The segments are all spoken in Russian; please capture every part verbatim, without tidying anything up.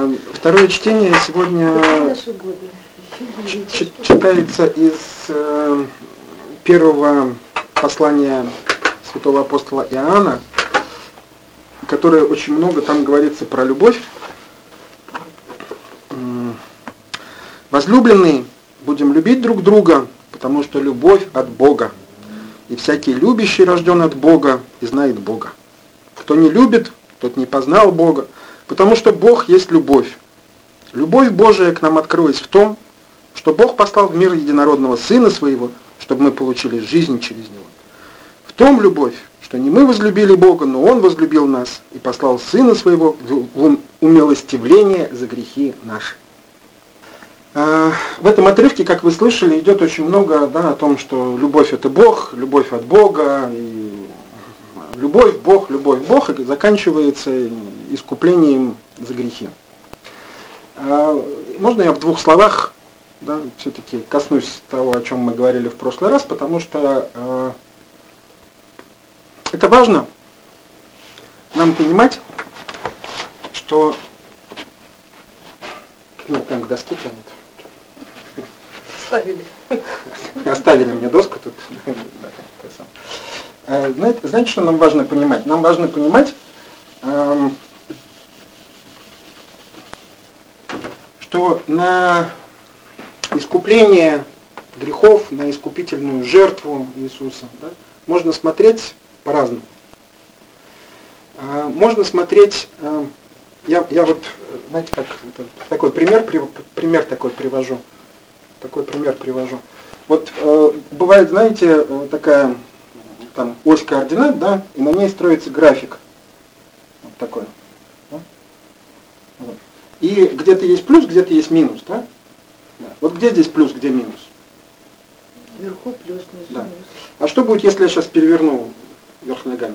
Второе чтение сегодня читается из первого послания святого апостола Иоанна, которое очень много там говорится про любовь. Возлюбленные, будем любить друг друга, потому что любовь от Бога. И всякий любящий рожден от Бога и знает Бога. Кто не любит, тот не познал Бога, потому что Бог есть любовь. Любовь Божия к нам открылась в том, что Бог послал в мир единородного Сына Своего, чтобы мы получили жизнь через Него. В том любовь, что не мы возлюбили Бога, но Он возлюбил нас и послал Сына Своего в умилостивление за грехи наши. В этом отрывке, как вы слышали, идет очень много, да, о том, что любовь это Бог, любовь от Бога, и любовь Бог, любовь Бог, и заканчивается искуплением за грехи. Можно я в двух словах, да, все-таки коснусь того, о чем мы говорили в прошлый раз, потому что э, это важно нам понимать, что... Нет, там к доске тянет. Оставили. Оставили мне доску тут. Знаете, знаете, что нам важно понимать? Нам важно понимать, эм, что на искупление грехов, на искупительную жертву Иисуса, да, можно смотреть по-разному. Э, можно смотреть, э, я, я вот, знаете, как такой пример, пример такой привожу. Такой пример привожу. Вот э, бывает, знаете, такая там ось координат, да, и на ней строится график. Вот такой. Да? Вот. И где-то есть плюс, где-то есть минус, да? Да. Вот где здесь плюс, где минус? Вверху плюс, внизу да. минус. А что будет, если я сейчас переверну вверх ногами?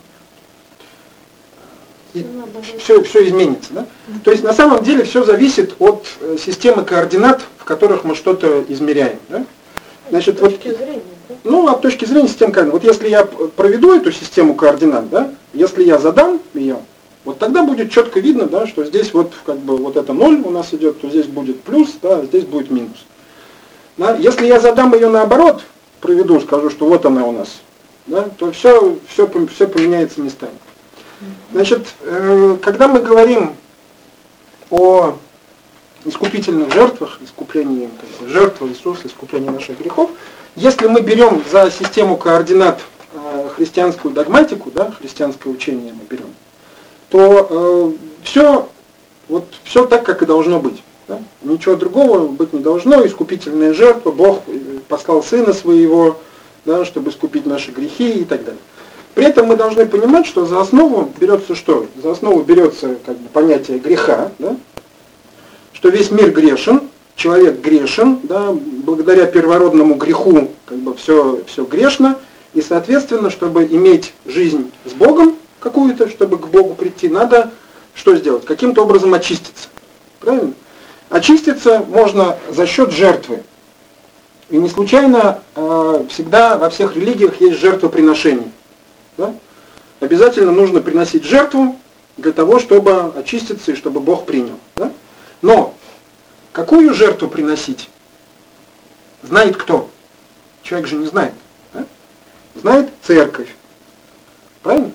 Все, все изменится, да? Mm-hmm. То есть на самом деле все зависит от э, системы координат, в которых мы что-то измеряем, да? Значит, с точки вот, зрения, да? Ну, а с точки зрения системы координат. Вот если я проведу эту систему координат, да, если я задам ее, вот тогда будет четко видно, да, что здесь вот как бы вот это ноль у нас идет, то здесь будет плюс, да, здесь будет минус. Да? Если я задам ее наоборот, проведу, скажу, что вот она у нас, да, то все, все, все поменяется местами. Значит, э, когда мы говорим о искупительных жертвах, искуплении как бы, жертвы Иисуса, искуплении наших грехов, если мы берем за систему координат э, христианскую догматику, да, христианское учение мы берем, то э, все, вот, все так, как и должно быть. Да? Ничего другого быть не должно. Искупительная жертва, Бог послал Сына Своего, да, чтобы искупить наши грехи и так далее. При этом мы должны понимать, что за основу берется что? За основу берется как бы, понятие греха, да? Что весь мир грешен, человек грешен, да? Благодаря первородному греху как бы, все, все грешно, и соответственно, чтобы иметь жизнь с Богом какую-то, чтобы к Богу прийти, надо что сделать? Каким-то образом очиститься. Правильно? Очиститься можно за счет жертвы. И не случайно э, всегда во всех религиях есть жертвоприношение. Да? Обязательно нужно приносить жертву для того, чтобы очиститься и чтобы Бог принял. Да? Но какую жертву приносить, знает кто? Человек же не знает. Да? Знает церковь. Правильно?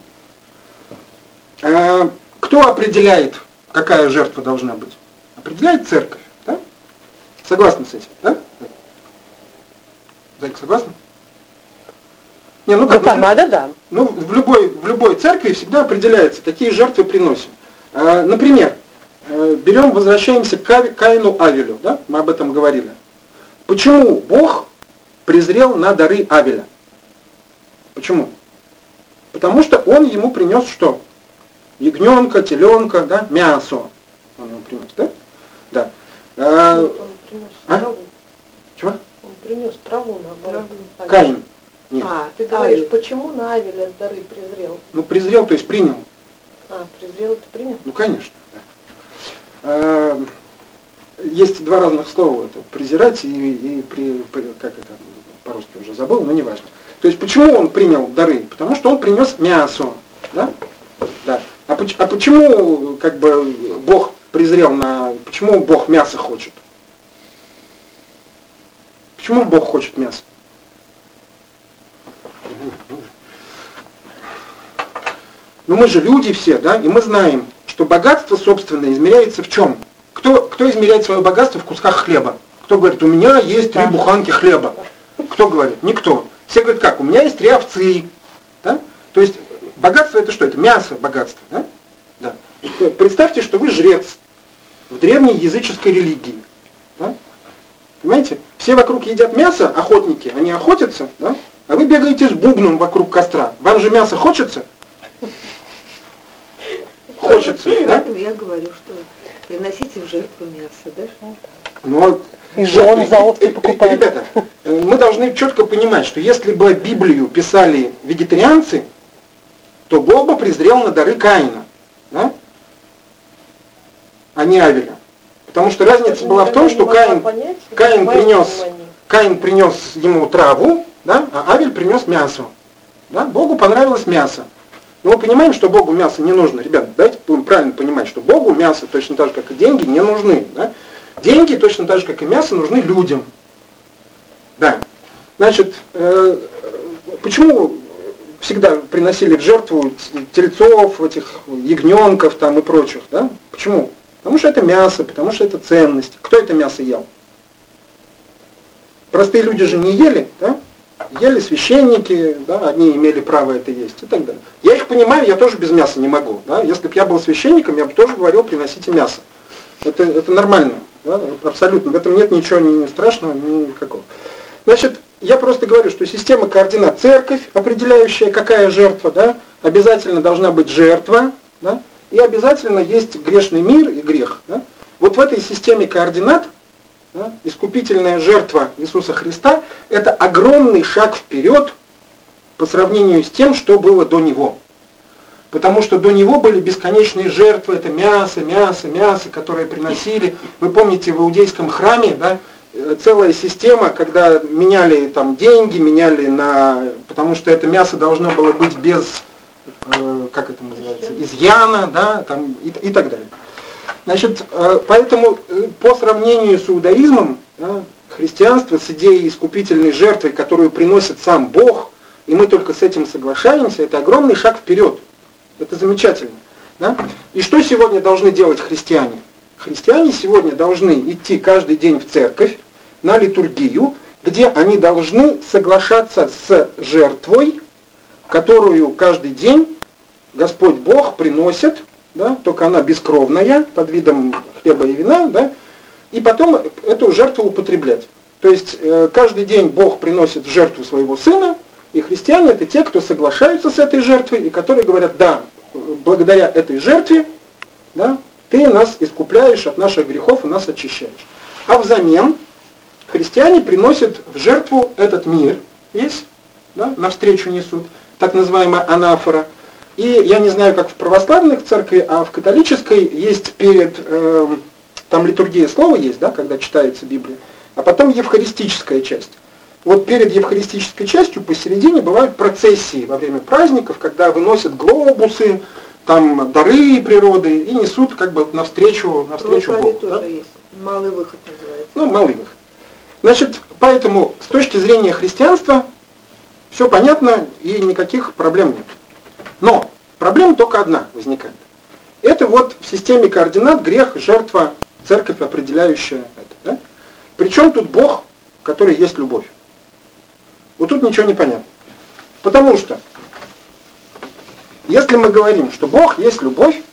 А кто определяет, какая жертва должна быть? Определяет церковь. Да? Согласны с этим? Да? Зайка, согласна? Не, ну как, надо, да. Ну, в любой, в любой церкви всегда определяется, какие жертвы приносим. А, например, берем, возвращаемся к Каину Авелю, да? Мы об этом говорили. Почему Бог презрел на дары Авеля? Почему? Потому что он ему принес что? Ягненка, теленка, да? Мясо. Он ему принес, да? Да. А, он принес а? траву. Чего? Он принес траву на Каин. Нет. А, ты говоришь, Авель. Почему на Авеля дары презрел? Ну, презрел, то есть принял. А, презрел, ты принял? Ну, конечно. Да. А, есть два разных слова, это презирать и, и при, при, как это по-русски уже забыл, но не важно. То есть, почему он принял дары? Потому что он принес мясо. Да? Да. А, а почему как бы, Бог презрел на... Почему Бог мясо хочет? Почему Бог хочет мясо? Ну мы же люди все, да, и мы знаем, что богатство собственное измеряется в чем? Кто, кто измеряет свое богатство в кусках хлеба? Кто говорит, у меня есть три буханки хлеба? Кто говорит? Никто. Все говорят, как? У меня есть три овцы. Да? То есть богатство это что? Это мясо богатство. Да? Да. Представьте, что вы жрец в древней языческой религии. Да? Понимаете? Все вокруг едят мясо, охотники, они охотятся, да? А вы бегаете с бубном вокруг костра. Вам же мясо хочется? Хочется, да? Поэтому я говорю, что приносите в жертву мясо, да? Но, и жен за овцы покупают. Ребята, мы должны четко понимать, что если бы Библию писали вегетарианцы, то Бог бы презрел на дары Каина, да? А не Авеля. Потому что разница была в том, что Каин, Каин, принес, Каин принес ему траву, да? А Авель принес мясо. Да? Богу понравилось мясо. Но мы понимаем, что Богу мясо не нужно. Ребята, давайте будем правильно понимать, что Богу мясо точно так же, как и деньги, не нужны. Да? Деньги точно так же, как и мясо, нужны людям. Да. Значит, э, почему всегда приносили в жертву тельцов, этих ягненков там и прочих? Да? Почему? Потому что это мясо, потому что это ценность. Кто это мясо ел? Простые люди же не ели, да? Ели священники, да, одни имели право это есть и так далее. Я их понимаю, я тоже без мяса не могу. Да? Если бы я был священником, я бы тоже говорил, приносите мясо. Это, это нормально, да? Абсолютно. В этом нет ничего ни страшного, никакого. Значит, я просто говорю, что система координат, церковь, определяющая, какая жертва, да, обязательно должна быть жертва, да, и обязательно есть грешный мир и грех. Да. Вот в этой системе координат, да, искупительная жертва Иисуса Христа – это огромный шаг вперед по сравнению с тем, что было до Него. Потому что до Него были бесконечные жертвы, это мясо, мясо, мясо, которые приносили. Вы помните, в иудейском храме, да, целая система, когда меняли там деньги, меняли на... Потому что это мясо должно было быть без, э, как это называется, изъяна, да, там, и, и так далее. Значит, поэтому по сравнению с иудаизмом, да, христианство с идеей искупительной жертвы, которую приносит сам Бог, и мы только с этим соглашаемся, это огромный шаг вперед. Это замечательно. Да? И что сегодня должны делать христиане? Христиане сегодня должны идти каждый день в церковь, на литургию, где они должны соглашаться с жертвой, которую каждый день Господь Бог приносит, да, только она бескровная, под видом хлеба и вина, да, и потом эту жертву употреблять. То есть э, каждый день Бог приносит в жертву своего Сына, и христиане это те, кто соглашаются с этой жертвой, и которые говорят, да, благодаря этой жертве, да, ты нас искупляешь от наших грехов и нас очищаешь. А взамен христиане приносят в жертву этот мир, весь, да, навстречу несут, так называемая анафора. И я не знаю, как в православных церкви, а в католической есть перед, э, там литургия слова есть, да, когда читается Библия, а потом евхаристическая часть. Вот перед евхаристической частью посередине бывают процессии во время праздников, когда выносят глобусы, там дары природы и несут как бы навстречу, навстречу Богу. Тоже да? есть. Малый выход называется. Ну, малый выход. Значит, поэтому с точки зрения христианства все понятно и никаких проблем нет. Но проблема только одна возникает. Это вот в системе координат грех, жертва, церковь, определяющая это. Да? Причем тут Бог, который есть любовь. Вот тут ничего не понятно. Потому что, если мы говорим, что Бог есть любовь,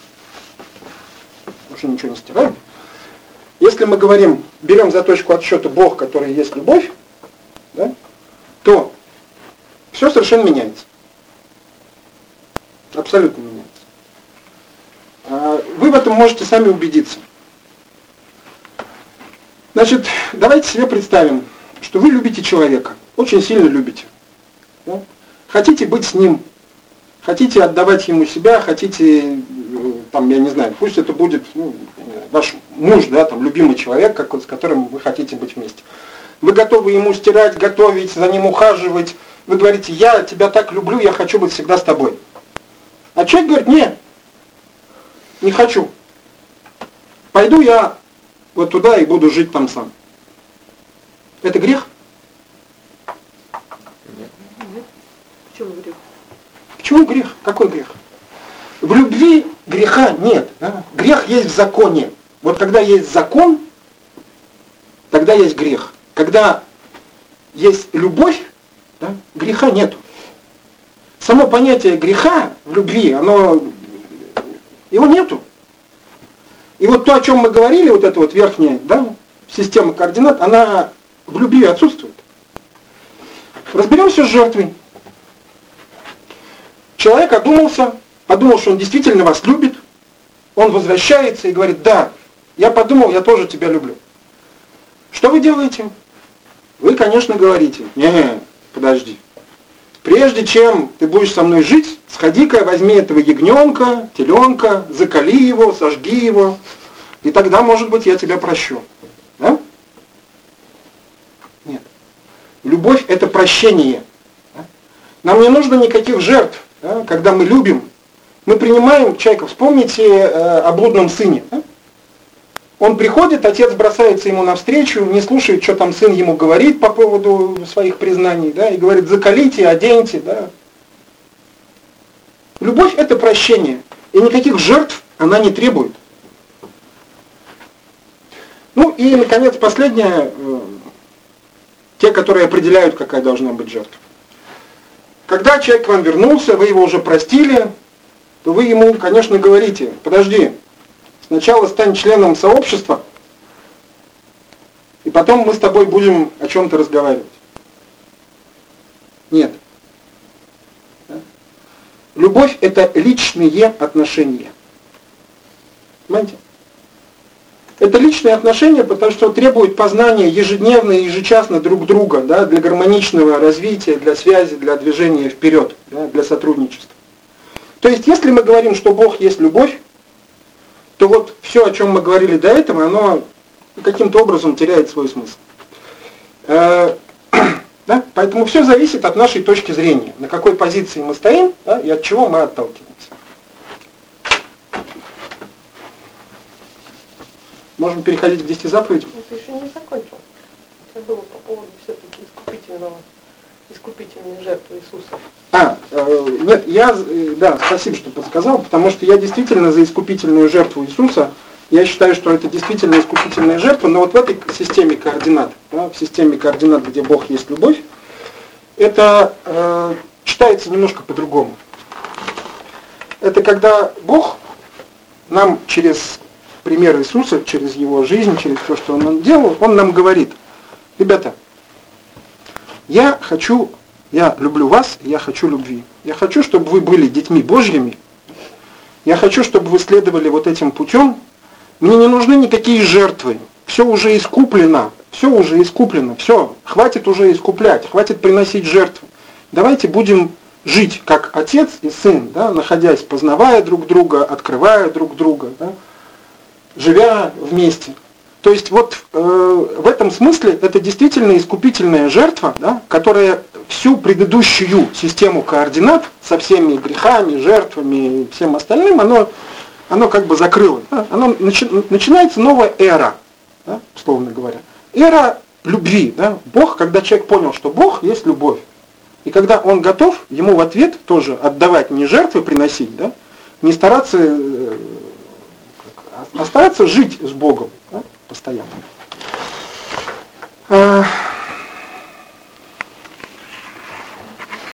уже ничего не стираем, если мы говорим, берем за точку отсчета Бог, который есть любовь, да, то все совершенно меняется. Абсолютно меняется. Вы в этом можете сами убедиться. Значит, давайте себе представим, что вы любите человека, очень сильно любите. Да? Хотите быть с ним, хотите отдавать ему себя, хотите, там, я не знаю, пусть это будет, ну, ваш муж, да, там, любимый человек, как, с которым вы хотите быть вместе. Вы готовы ему стирать, готовить, за ним ухаживать. Вы говорите, я тебя так люблю, я хочу быть всегда с тобой. А человек говорит, нет, не хочу. пойду я вот туда и буду жить там сам. Это грех? Нет. Почему грех? Почему грех? Какой грех? В любви греха нет. Да? Грех есть в законе. Вот когда есть закон, тогда есть грех. Когда есть любовь, да, греха нету. Само понятие греха в любви, оно, его нету. И вот то, о чем мы говорили, вот эта вот верхняя, да, система координат, она в любви отсутствует. Разберемся с жертвой. Человек одумался, подумал, что он действительно вас любит, он возвращается и говорит: да, я подумал, я тоже тебя люблю. Что вы делаете? Вы, конечно, говорите: не, подожди. Прежде чем ты будешь со мной жить, сходи-ка, возьми этого ягненка, теленка, закали его, сожги его, и тогда, может быть, я тебя прощу. Да? Нет. Любовь – это прощение. Да? Нам не нужно никаких жертв. Да? Когда мы любим, мы принимаем человека. Вспомните э, о блудном сыне. Да? Он приходит, отец бросается ему навстречу, не слушает, что там сын ему говорит по поводу своих признаний, да, и говорит: закалите, оденьте. Да. Любовь – это прощение, и никаких жертв она не требует. Ну и, наконец, последнее, э, те, которые определяют, какая должна быть жертва. Когда человек к вам вернулся, вы его уже простили, то вы ему, конечно, говорите: подожди, сначала стань членом сообщества, и потом мы с тобой будем о чем-то разговаривать. Нет. Да? Любовь – это личные отношения. Понимаете? Это личные отношения, потому что требуют познания ежедневно и ежечасно друг друга, да, для гармоничного развития, для связи, для движения вперед, да, для сотрудничества. То есть, если мы говорим, что Бог есть любовь, то вот все, о чем мы говорили до этого, оно каким-то образом теряет свой смысл. Э, да? Поэтому все зависит от нашей точки зрения, на какой позиции мы стоим, да, и от чего мы отталкиваемся. Можем переходить к десяти заповедям. Ну, ты еще не закончил. Это было по поводу все-таки искупительного, искупительной жертвы Иисуса. А, э, нет, я, э, да, спасибо, что подсказал, потому что я действительно за искупительную жертву Иисуса. Я считаю, что это действительно искупительная жертва, но вот в этой системе координат, да, в системе координат, где Бог есть любовь, это э, читается немножко по-другому. Это когда Бог нам через пример Иисуса, через Его жизнь, через то, что Он делал, Он нам говорит: ребята, я хочу... Я люблю вас, я хочу любви. Я хочу, чтобы вы были детьми Божьими. Я хочу, чтобы вы следовали вот этим путем. Мне не нужны никакие жертвы. Все уже искуплено. Все уже искуплено. Все. Хватит уже искуплять. Хватит приносить жертвы. Давайте будем жить как отец и сын, да, находясь, познавая друг друга, открывая друг друга, да, живя вместе. То есть вот э, в этом смысле это действительно искупительная жертва, да, которая всю предыдущую систему координат со всеми грехами, жертвами и всем остальным, оно, оно как бы закрыло. Да, оно, начи, начинается новая эра, да, условно говоря. Эра любви. Да. Бог, когда человек понял, что Бог есть любовь, и когда он готов ему в ответ тоже отдавать, не жертвы приносить, да, не стараться, э, а стараться жить с Богом, да, постоянно.